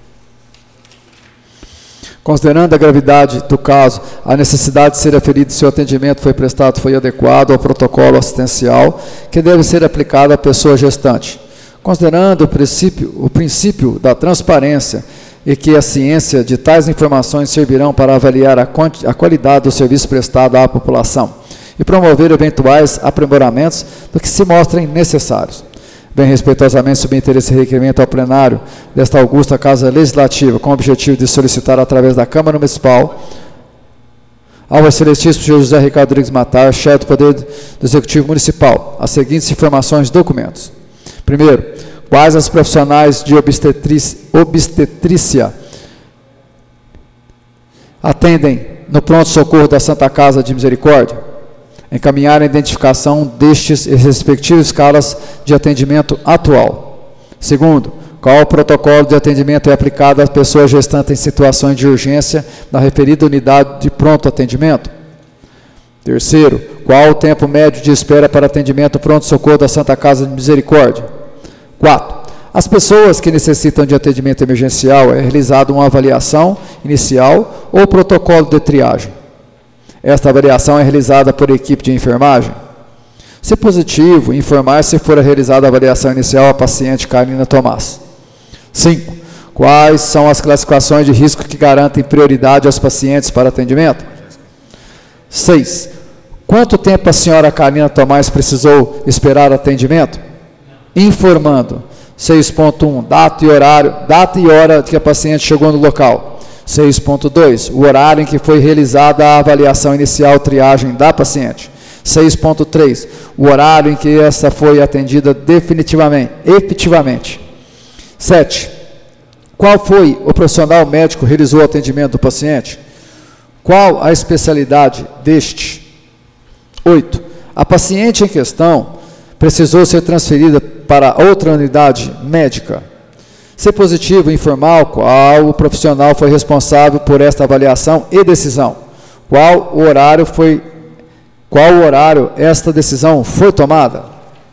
Considerando a gravidade do caso, a necessidade de ser aferido se o atendimento foi prestado foi adequado ao protocolo assistencial que deve ser aplicado à pessoa gestante. Considerando o princípio, o princípio da transparência e que a ciência de tais informações servirão para avaliar a, a qualidade do serviço prestado à população e promover eventuais aprimoramentos do que se mostrem necessários. Bem respeitosamente submeter esse requerimento ao plenário desta augusta Casa Legislativa, com o objetivo de solicitar, através da Câmara Municipal, ao excelentíssimo senhor José Ricardo Rodrigues Matar, chefe do Poder do Executivo Municipal, as seguintes informações e documentos. Primeiro, quais as profissionais de obstetrícia, obstetrícia atendem no pronto-socorro da Santa Casa de Misericórdia? Encaminhar a identificação destes respectivos escalas de atendimento atual. Segundo, qual o protocolo de atendimento é aplicado às pessoas gestantes em situações de urgência na referida unidade de pronto atendimento? Terceiro, qual o tempo médio de espera para atendimento pronto-socorro da Santa Casa de Misericórdia? Quatro, as pessoas que necessitam de atendimento emergencial é realizada uma avaliação inicial ou protocolo de triagem? Esta avaliação é realizada por equipe de enfermagem? Se positivo, informar se for realizada a avaliação inicial à paciente Karina Tomás. cinco. Quais são as classificações de risco que garantem prioridade aos pacientes para atendimento? seis. Quanto tempo a senhora Karina Tomás precisou esperar atendimento? Informando. seis ponto um. Data e horário, data e hora que a paciente chegou no local. seis ponto dois. O horário em que foi realizada a avaliação inicial triagem da paciente. seis ponto três. O horário em que esta foi atendida definitivamente, efetivamente. sete. Qual foi o profissional médico que realizou o atendimento do paciente? Qual a especialidade deste? oito. A paciente em questão precisou ser transferida para outra unidade médica? Se positivo, informar qual o profissional foi responsável por esta avaliação e decisão. Qual o horário foi, qual o horário esta decisão foi tomada?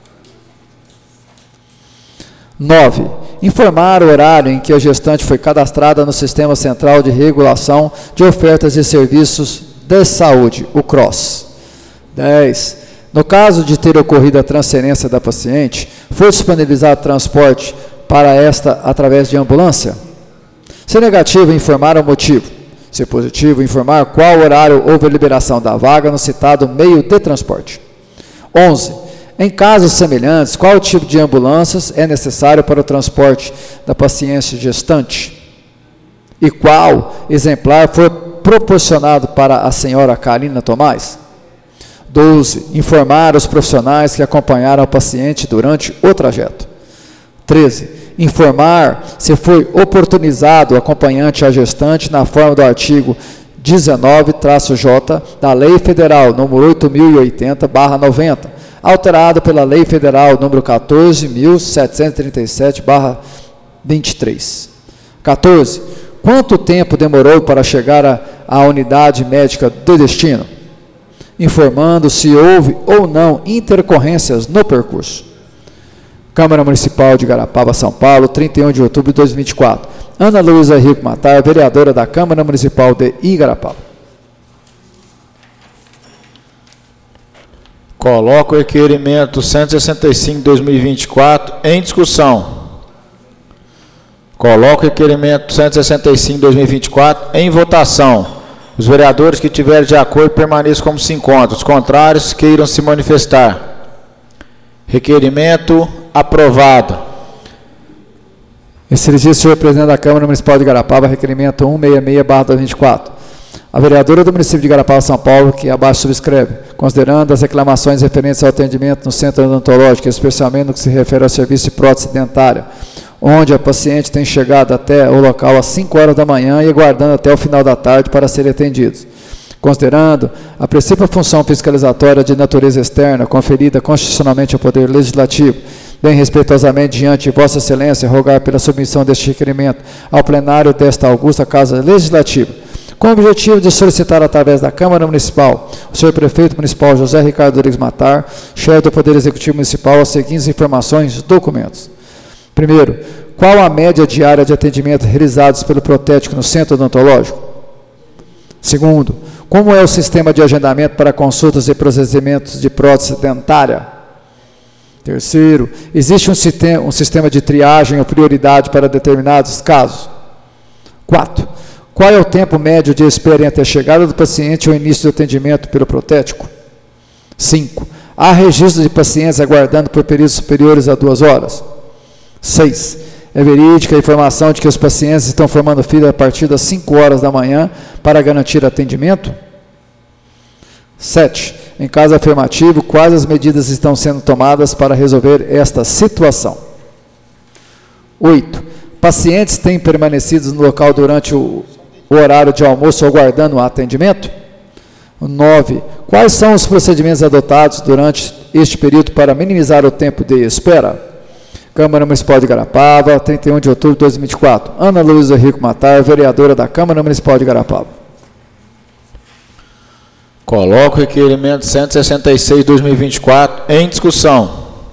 nove. Informar o horário em que a gestante foi cadastrada no Sistema Central de Regulação de Ofertas e Serviços de Saúde, o C R O S. dez. No caso de ter ocorrido a transferência da paciente, foi disponibilizado transporte para esta através de ambulância? Se negativo, informar o motivo. Se positivo, informar qual horário houve a liberação da vaga no citado meio de transporte. onze. Em casos semelhantes, qual tipo de ambulâncias é necessário para o transporte da paciente gestante? E qual exemplar foi proporcionado para a senhora Karina Tomás? doze. Informar os profissionais que acompanharam a paciente durante o trajeto. treze. Informar se foi oportunizado o acompanhante à gestante na forma do artigo dezenove traço J da Lei Federal número oito mil e oitenta barra noventa, alterado pela Lei Federal número quatorze mil setecentos e trinta e sete barra vinte e três. quatorze. Quanto tempo demorou para chegar à, à unidade médica de destino? Informando se houve ou não intercorrências no percurso. Câmara Municipal de Igarapava, São Paulo, trinta e um de outubro de dois mil e vinte e quatro. Ana Luísa Rico Matar, vereadora da Câmara Municipal de Igarapava. Coloco o requerimento cento e sessenta e cinco de dois mil e vinte e quatro em discussão. Coloco o requerimento cento e sessenta e cinco de dois mil e vinte e quatro em votação. Os vereadores que tiverem de acordo permaneçam como se encontram. Os contrários queiram se manifestar. Requerimento aprovado. Excelentíssimo senhor presidente da Câmara Municipal de Igarapava, requerimento cento e sessenta e seis barra dois mil e vinte e quatro. A vereadora do município de Igarapava, São Paulo, que abaixo subscreve, considerando as reclamações referentes ao atendimento no centro odontológico, especialmente no que se refere ao serviço de prótese dentária, onde a paciente tem chegado até o local às cinco horas da manhã e aguardando até o final da tarde para serem atendidos. Considerando a principal função fiscalizatória de natureza externa conferida constitucionalmente ao Poder Legislativo, bem respeitosamente diante de Vossa Excelência, rogar pela submissão deste requerimento ao plenário desta augusta Casa Legislativa, com o objetivo de solicitar através da Câmara Municipal, o senhor Prefeito Municipal José Ricardo Rodrigues Matar, chefe do Poder Executivo Municipal, as seguintes informações e documentos. Primeiro, qual a média diária de atendimento realizados pelo Protético no Centro Odontológico? Segundo, como é o sistema de agendamento para consultas e procedimentos de prótese dentária? Terceiro, existe um sistema, um sistema de triagem ou prioridade para determinados casos? Quatro, qual é o tempo médio de espera entre a chegada do paciente e o início do atendimento pelo protético? Cinco, há registro de pacientes aguardando por períodos superiores a duas horas? Seis, é verídica a informação de que os pacientes estão formando fila a partir das cinco horas da manhã para garantir atendimento? Sete, em caso afirmativo, quais as medidas estão sendo tomadas para resolver esta situação? Oito, pacientes têm permanecido no local durante o, o horário de almoço aguardando o atendimento? Nove, quais são os procedimentos adotados durante este período para minimizar o tempo de espera? Câmara Municipal de Igarapava, trinta e um de outubro de dois mil e vinte e quatro. Ana Luísa Rico Matar, vereadora da Câmara Municipal de Igarapava. Coloco o requerimento cento e sessenta e seis de dois mil e vinte e quatro em discussão.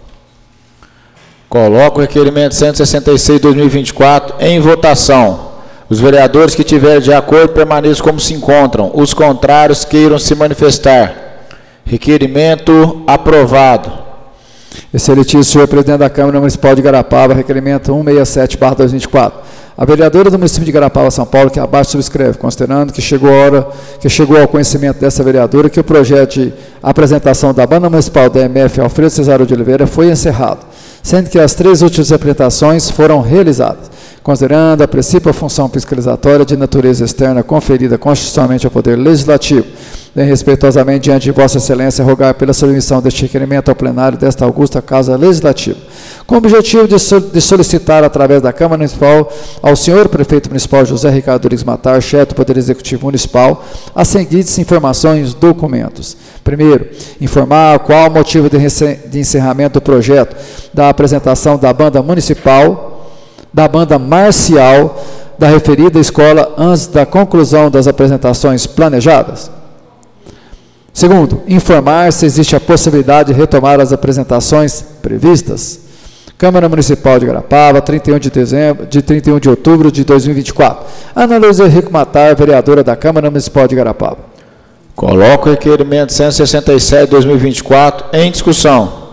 Coloco o requerimento cento e sessenta e seis de dois mil e vinte e quatro em votação. Os vereadores que tiverem de acordo permaneçam como se encontram. Os contrários queiram se manifestar. Requerimento aprovado. Excelentíssimo senhor presidente da Câmara Municipal de Igarapava, requerimento cento e sessenta e sete barra dois mil e vinte e quatro. A vereadora do município de Igarapava, São Paulo, que abaixo subscreve, considerando que chegou a hora, que chegou ao conhecimento dessa vereadora que o projeto de apresentação da banda municipal da M F Alfredo Cesário de Oliveira foi encerrado, sendo que as três últimas apresentações foram realizadas. Considerando a principal função fiscalizatória de natureza externa conferida constitucionalmente ao Poder Legislativo, bem respeitosamente diante de Vossa Excelência, rogar pela submissão deste requerimento ao plenário desta augusta Casa Legislativa, com o objetivo de, so de solicitar, através da Câmara Municipal, ao senhor Prefeito Municipal José Ricardo Rodrigues Matar, chefe do Poder Executivo Municipal, as seguintes informações e documentos. Primeiro, informar qual o motivo de, de encerramento do projeto da apresentação da banda municipal, da banda marcial da referida escola antes da conclusão das apresentações planejadas. Segundo, informar se existe a possibilidade de retomar as apresentações previstas. Câmara Municipal de Igarapava, trinta e um de dezembro, de trinta e um de outubro de dois mil e vinte e quatro. Ana Luísa Rico Matar, vereadora da Câmara Municipal de Igarapava. Coloco o requerimento cento e sessenta e sete de dois mil e vinte e quatro em discussão.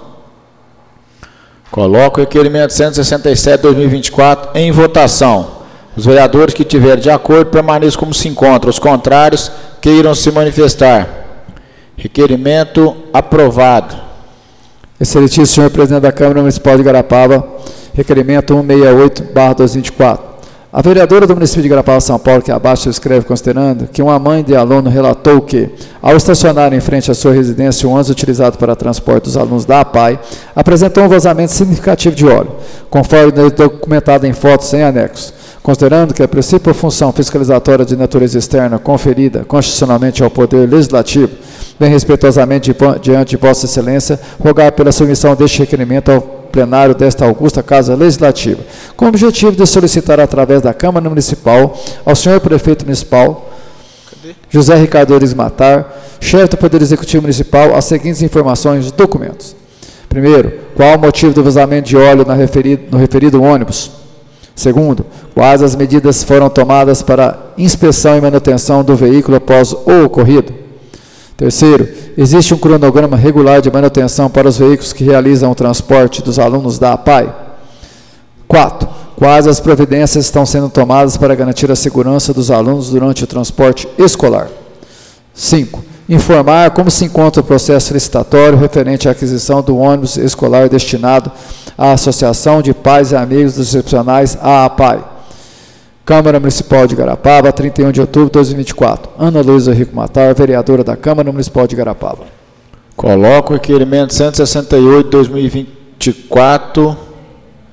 Coloco o requerimento cento e sessenta e sete de dois mil e vinte e quatro em votação. Os vereadores que tiverem de acordo permaneçam como se encontram. Os contrários queiram se manifestar. Requerimento aprovado. Excelentíssimo senhor presidente da Câmara Municipal de Igarapava, requerimento cento e sessenta e oito barra dois mil e vinte e quatro. A vereadora do município de Igarapava, São Paulo, que abaixo escreve considerando que uma mãe de aluno relatou que, ao estacionar em frente à sua residência o ônibus utilizado para transporte dos alunos da A P A I, apresentou um vazamento significativo de óleo, conforme documentado em fotos sem anexo. Considerando que a principal função fiscalizatória de natureza externa conferida constitucionalmente ao Poder Legislativo, bem respeitosamente diante de Vossa Excelência, rogar pela submissão deste requerimento ao plenário desta augusta Casa Legislativa, com o objetivo de solicitar através da Câmara Municipal ao senhor Prefeito Municipal José Ricardo Rodrigues Matar, chefe do Poder Executivo Municipal, as seguintes informações e documentos. Primeiro, qual o motivo do vazamento de óleo na referido, no referido ônibus? Segundo, quais as medidas foram tomadas para inspeção e manutenção do veículo após o ocorrido? Terceiro, existe um cronograma regular de manutenção para os veículos que realizam o transporte dos alunos da A P A I? Quatro, quais as providências estão sendo tomadas para garantir a segurança dos alunos durante o transporte escolar? Cinco, informar como se encontra o processo licitatório referente à aquisição do ônibus escolar destinado à Associação de Pais e Amigos dos Excepcionais, a APAI. Câmara Municipal de Igarapava, trinta e um de outubro de dois mil e vinte e quatro. Ana Luísa Rico Matar, vereadora da Câmara Municipal de Igarapava. Coloco o requerimento cento e sessenta e oito de dois mil e vinte e quatro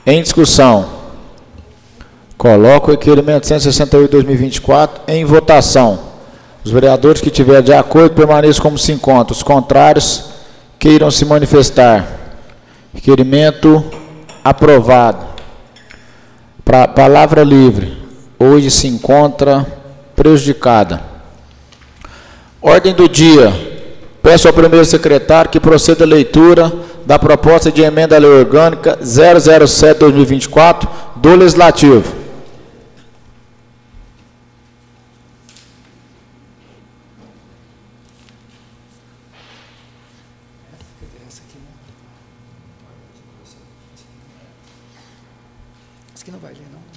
Em discussão. Coloco o requerimento cento e sessenta e oito, dois mil e vinte e quatro em votação. Os vereadores que tiverem de acordo permaneçam como se encontram. Os contrários queiram se manifestar. Requerimento aprovado. Pra, palavra livre. Hoje se encontra prejudicada. Ordem do dia. Peço ao primeiro secretário que proceda a leitura da proposta de emenda à lei orgânica zero zero sete, dois mil e vinte e quatro do Legislativo. Isso aqui não vai ler, não?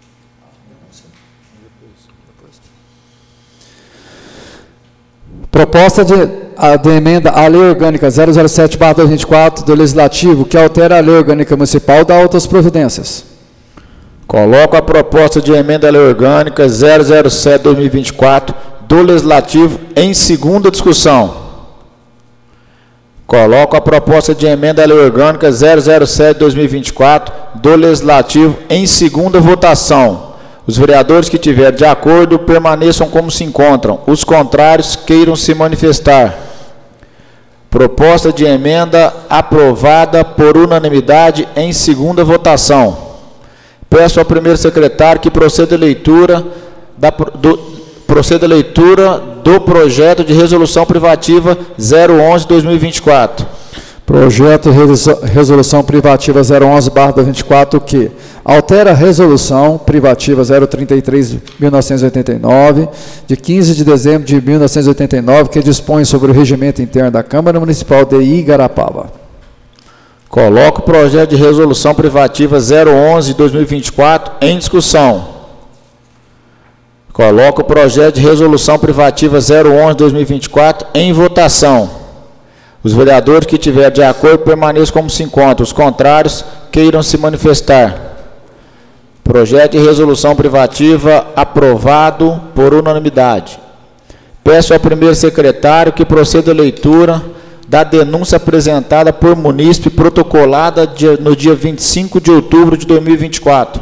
Proposta de, a, de emenda à Lei Orgânica zero zero sete barra dois mil e vinte e quatro do Legislativo, que altera a Lei Orgânica Municipal da outras providências. Coloco a proposta de emenda à Lei Orgânica zero zero sete, dois mil e vinte e quatro do Legislativo em segunda discussão. Coloco a proposta de emenda à Lei Orgânica zero zero sete, dois mil e vinte e quatro do Legislativo em segunda votação. Os vereadores que tiverem de acordo permaneçam como se encontram. Os contrários queiram se manifestar. Proposta de emenda aprovada por unanimidade em segunda votação. Peço ao primeiro secretário que proceda a leitura da, do, proceda a leitura do projeto de resolução privativa zero onze, dois mil e vinte e quatro. Projeto de resolução privativa zero onze barra dois mil e vinte e quatro, que altera a resolução privativa zero trinta e três, mil novecentos e oitenta e nove, de quinze de dezembro de mil novecentos e oitenta e nove, que dispõe sobre o regimento interno da Câmara Municipal de Igarapava. Coloco o projeto de resolução privativa zero onze, dois mil e vinte e quatro em discussão. Coloco o projeto de resolução privativa zero onze, dois mil e vinte e quatro em votação. Os vereadores que tiverem de acordo permaneçam como se encontram. Os contrários queiram se manifestar. Projeto de resolução privativa aprovado por unanimidade. Peço ao primeiro secretário que proceda a leitura da denúncia apresentada por munícipe protocolada no dia vinte e cinco de outubro de dois mil e vinte e quatro.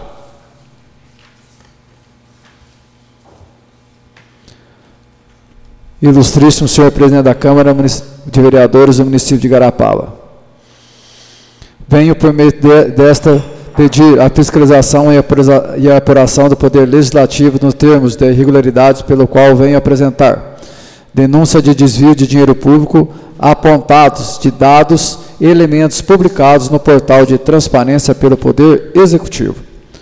Ilustríssimo senhor presidente da Câmara de Vereadores do município de Igarapava. Venho por meio de, desta pedir a fiscalização e a apuração do Poder Legislativo nos termos de irregularidades pelo qual venho apresentar denúncia de desvio de dinheiro público apontados de dados e elementos publicados no portal de transparência pelo Poder Executivo.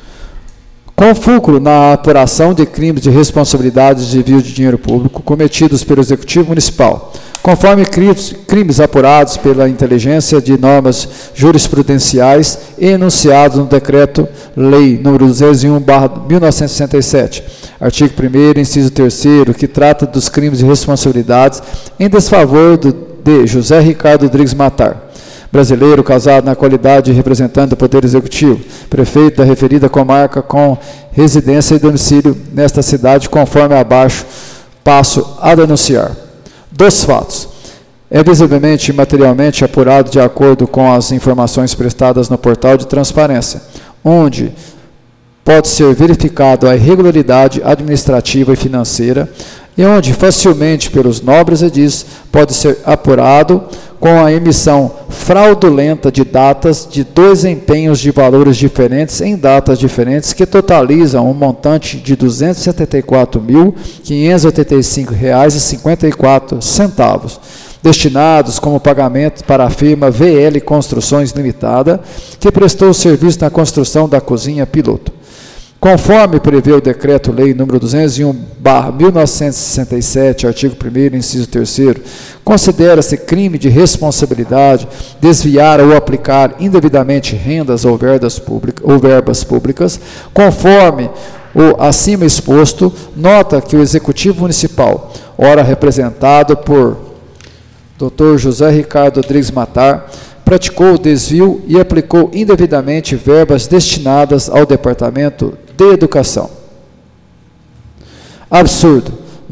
Com fulcro na apuração de crimes de responsabilidade de desvio de dinheiro público cometidos pelo Executivo Municipal, conforme crimes, crimes apurados pela inteligência de normas jurisprudenciais e enunciados no Decreto-Lei nº duzentos e um barra mil novecentos e sessenta e sete, artigo primeiro, inciso terceiro, que trata dos crimes de responsabilidades em desfavor do, de José Ricardo Rodrigues Matar, brasileiro, casado na qualidade de representante do Poder Executivo, prefeito da referida comarca com residência e domicílio nesta cidade, conforme abaixo passo a denunciar. Dos fatos. É visivelmente e materialmente apurado de acordo com as informações prestadas no portal de transparência, onde pode ser verificado a irregularidade administrativa e financeira e onde facilmente pelos nobres edis pode ser apurado com a emissão fraudulenta de datas de dois empenhos de valores diferentes em datas diferentes que totalizam um montante de duzentos e setenta e quatro mil, quinhentos e oitenta e cinco reais e cinquenta e quatro centavos, destinados como pagamento para a firma V L Construções Limitada, que prestou o serviço na construção da cozinha piloto. Conforme prevê o Decreto-Lei nº duzentos e um barra mil novecentos e sessenta e sete, artigo primeiro, inciso terceiro, considera-se crime de responsabilidade desviar ou aplicar indevidamente rendas ou verbas públicas, ou verbas públicas, conforme o acima exposto, nota que o Executivo Municipal, ora representado por doutor José Ricardo Rodrigues Matar, praticou o desvio e aplicou indevidamente verbas destinadas ao Departamento de Educação. Absurdo.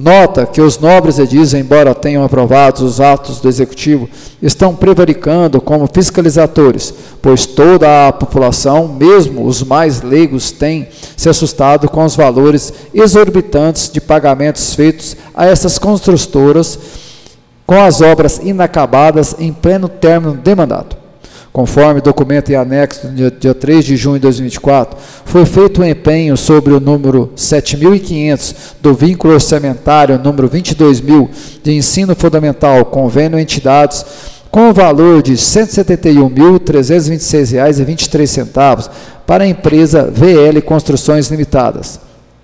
Nota que os nobres edis, embora tenham aprovado os atos do Executivo, estão prevaricando como fiscalizadores, pois toda a população, mesmo os mais leigos, tem se assustado com os valores exorbitantes de pagamentos feitos a essas construtoras com as obras inacabadas em pleno término de mandato. Conforme documento em anexo do dia, dia três de junho de dois mil e vinte e quatro, foi feito um empenho sobre o número sete mil e quinhentos do vínculo orçamentário número vinte e dois mil de ensino fundamental, convênio entidades, com o valor de cento e setenta e um mil, trezentos e vinte e seis reais e vinte e três centavos para a empresa V L Construções Limitadas.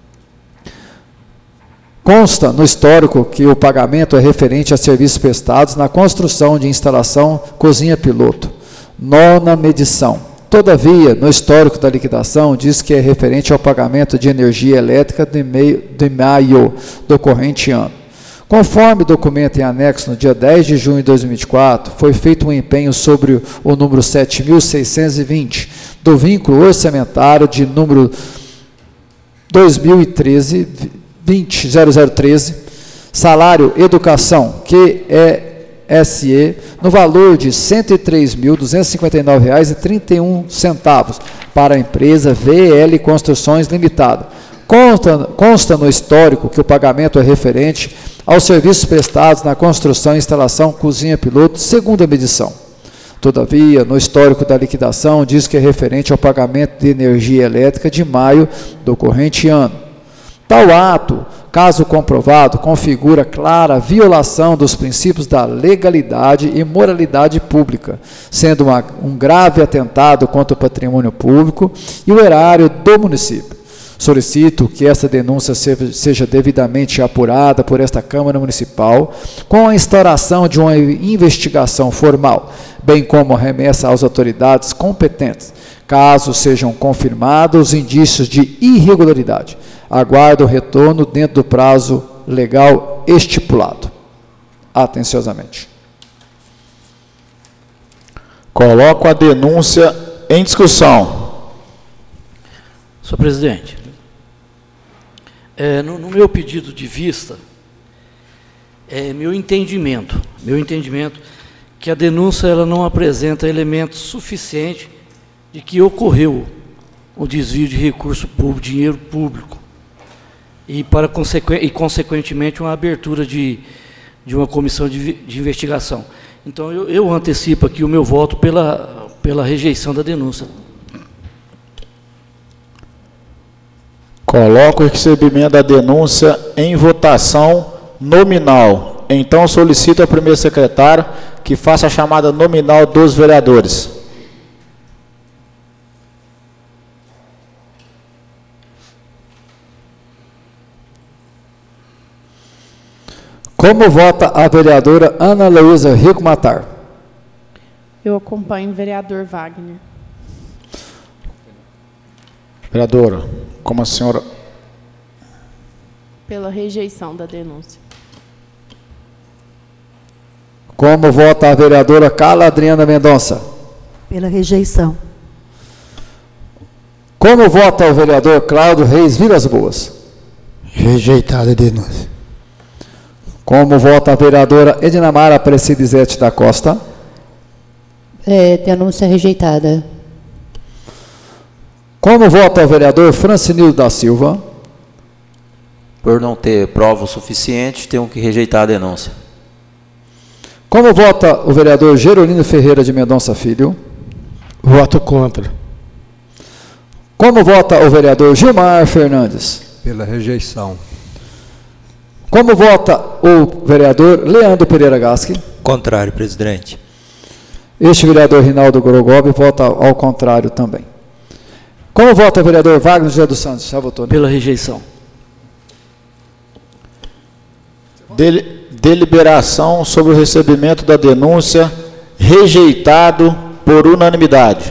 Consta no histórico que o pagamento é referente a serviços prestados na construção de instalação cozinha piloto. Nona medição. Todavia, no histórico da liquidação, diz que é referente ao pagamento de energia elétrica de, meio, de maio do corrente ano. Conforme documento em anexo no dia dez de junho de dois mil e vinte e quatro, foi feito um empenho sobre o número sete mil seiscentos e vinte do vínculo orçamentário de número dois mil e treze, vinte mil treze, salário educação, que é S E, no valor de cento e três mil, duzentos e cinquenta e nove reais e trinta e um centavos para a empresa V L Construções Limitada. Consta, consta no histórico que o pagamento é referente aos serviços prestados na construção e instalação cozinha piloto, segunda medição. Todavia, no histórico da liquidação, diz que é referente ao pagamento de energia elétrica de maio do corrente ano. Tal ato, caso comprovado, configura clara violação dos princípios da legalidade e moralidade pública, sendo uma, um grave atentado contra o patrimônio público e o erário do município. Solicito que essa denúncia seja devidamente apurada por esta Câmara Municipal, com a instauração de uma investigação formal, bem como a remessa às autoridades competentes, caso sejam confirmados indícios de irregularidade. Aguardo o retorno dentro do prazo legal estipulado. Atenciosamente. Coloco a denúncia em discussão. Senhor presidente, é, no, no meu pedido de vista, é meu entendimento, meu entendimento que a denúncia ela não apresenta elementos suficientes de que ocorreu o desvio de recurso público, dinheiro público, e, para, e consequentemente, uma abertura de, de uma comissão de, de investigação. Então, eu, eu antecipo aqui o meu voto pela, pela rejeição da denúncia. Coloco o recebimento da denúncia em votação nominal. Então, solicito ao primeiro secretário que faça a chamada nominal dos vereadores. Como vota a vereadora Ana Luísa Rico Matar? Eu acompanho o vereador Wagner. Vereadora, como a senhora... Pela rejeição da denúncia. Como vota a vereadora Carla Adriana Mendonça? Pela rejeição. Como vota o vereador Cláudio Reis Vilas Boas? Rejeitada a denúncia. Como vota a vereadora Edinamara Aparecidizete da Costa? É, denúncia rejeitada. Como vota o vereador Francinildo da Silva? Por não ter prova o suficiente, tenho que rejeitar a denúncia. Como vota o vereador Gerolino Ferreira de Mendonça Filho? Voto contra. Como vota o vereador Gilmar Fernandes? Pela rejeição. Como vota o vereador Leandro Pereira Gasque? Contrário, presidente. Este vereador Rinaldo Gorogobi vota ao contrário também. Como vota o vereador Wagner José dos Santos? Já votou, né? Pela rejeição. Del- deliberação sobre o recebimento da denúncia, rejeitado por unanimidade.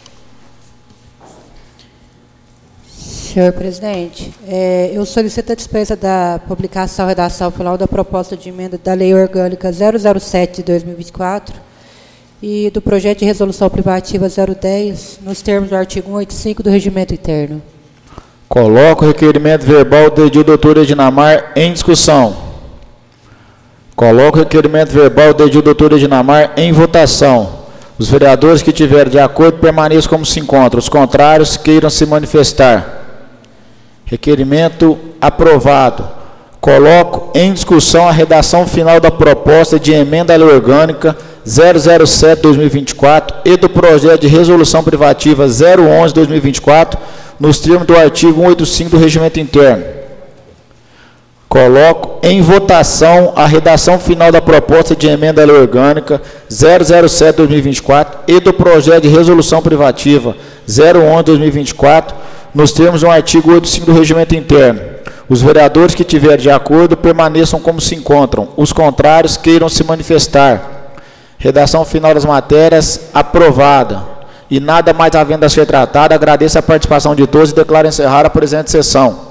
Senhor presidente, é, eu solicito a dispensa da publicação e redação final da proposta de emenda da Lei Orgânica zero zero sete de dois mil e vinte e quatro e do projeto de resolução privativa zero dez, nos termos do artigo cento e oitenta e cinco do Regimento Interno. Coloco o requerimento verbal do doutor Edinamar em discussão. Coloco o requerimento verbal do doutor Edinamar em votação. Os vereadores que tiverem de acordo permaneçam como se encontram. Os contrários queiram se manifestar. Requerimento aprovado. Coloco em discussão a redação final da proposta de emenda à lei orgânica zero zero sete barra dois mil e vinte e quatro e do projeto de resolução privativa zero onze barra dois mil e vinte e quatro, nos termos do artigo cento e oitenta e cinco do Regimento Interno. Coloco em votação a redação final da proposta de emenda à lei orgânica zero zero sete barra dois mil e vinte e quatro e do projeto de resolução privativa zero onze barra dois mil e vinte e quatro, nos termos do artigo cento e oitenta e cinco do Regimento Interno. Os vereadores que tiverem de acordo permaneçam como se encontram. Os contrários queiram se manifestar. Redação final das matérias aprovada. E nada mais havendo a ser tratado, agradeço a participação de todos e declaro encerrada a presente sessão.